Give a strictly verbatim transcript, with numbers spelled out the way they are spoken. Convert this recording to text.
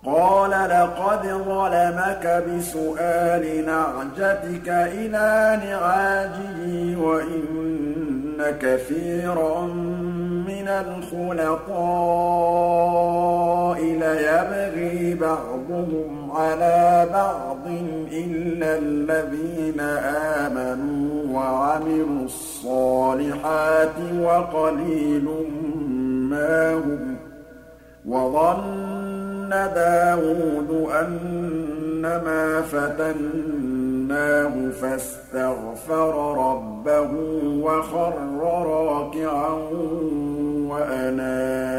قَالَ لَقَدْ ظَلَمَكَ بِسُؤَالِ نَعْجَتِكَ إِلَىٰ نِعَاجِهِ وَإِنَّ كَثِيرًا مِّنَ الْخُلَطَاءِ لَيَبْغِي بَعْضُهُمْ عَلَىٰ بَعْضٍ إِلَّا الَّذِينَ آمَنُوا وَعَمِلُوا الصَّالِحَاتِ وَقَلِيلٌ مَّا هُمْ ۗ وَظَنَّ دَاوُودُ أَنَّمَا فَتَنَّاهُ فَاسْتَغْفَرَ رَبَّهُ وَخَرَّ رَاكِعًا وَأَنَابَ